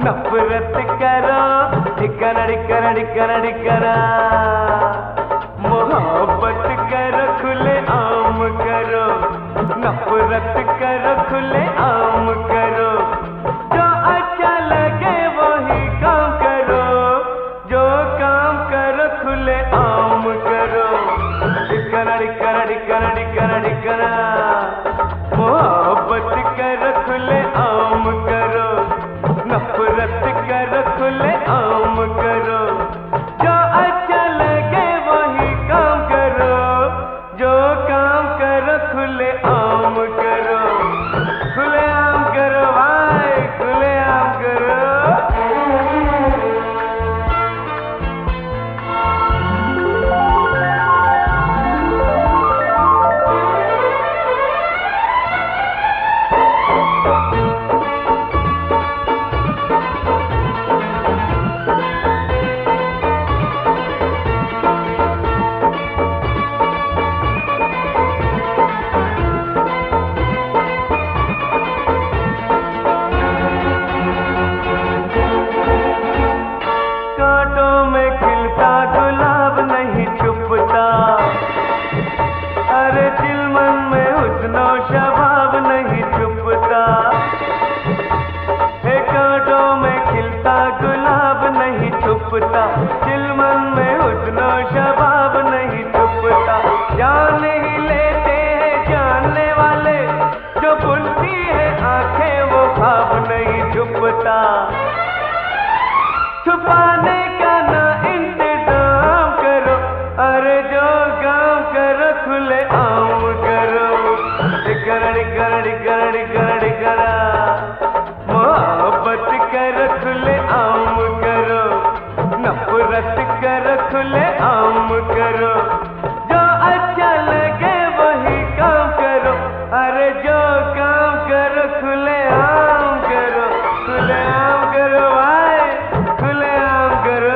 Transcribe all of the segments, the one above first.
नफरत करो ठिकाना ठिकाना ठिकाना ठिकाना, मोहब्बत करो खुले आम करो, नफरत करो खुले आम करो, जो अच्छा लगे वही काम करो, जो काम करो खुले आम करो, ठिकाना ठिकाना ठिकाना ठिकाना ठिकाना, मोहब्बत करो खुले आम करो, नफरत करो खुले आम करो, जो अच्छा लगे वही काम करो, जो काम करो खुले आम करो, खुले आम करो भाई, खुले आम करो। अरे दिल मन में हुस्नो शबाब नहीं छुपता, हे कांटों में खिलता गुलाब नहीं छुपता, दिल मन में हुस्नो शबाब नहीं छुपता, जान ही लेते हैं जानने वाले, जो बुनती है आंखें वो ख्वाब नहीं छुपता, छुपाने का ना इंतजाम करो, अरे जो काम करो खुले आम करो, ठिकाना ठिकाना ठिकाना ठिकाना ठिकाना, मोहब्बत करो खुले आम करो, नफरत करो खुले आम करो, जो अच्छा लगे वही काम करो, अरे जो काम करो खुले आम करो, खुले आम करो भाई, खुले आम करो।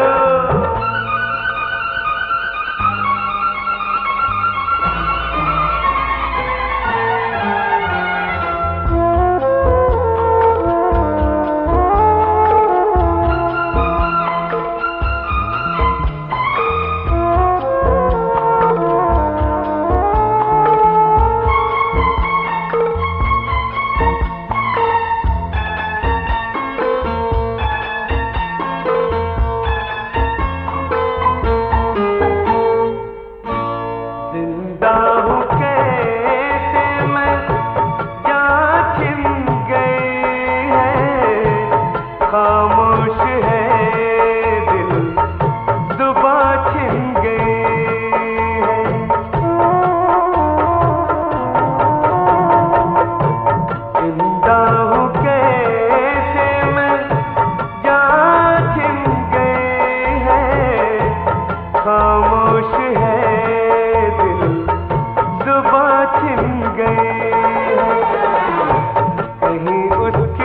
खामोश है दिल, जुबां छिन गई है, जिंदा हूँ कैसे मैं, जान छिन गई है, खामोश है दिल, जुबां छिन गई है, कहीं उसकी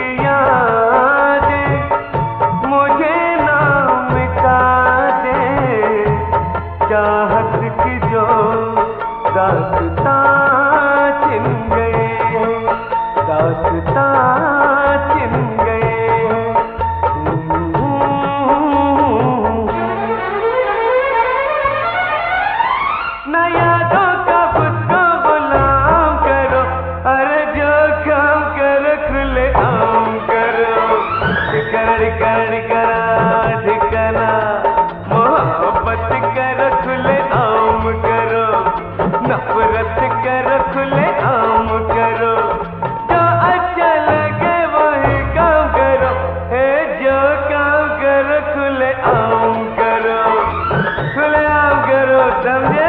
चाहत की जो दास्तां छिन गए हैं, दास्तां छिन गए हैं, न यादों का खुद को गुलाम करो, अरे जो काम करो खुले आम करो, ठिकाना ठिकाना ठिकाना ठिकाना, मोहब्बत करो खुले आम करो, नफरत करो खुले आम करो, जो अच्छा लगे वही काम करो, है जो काम करो खुले आम करो, खुले आम करो, समझे।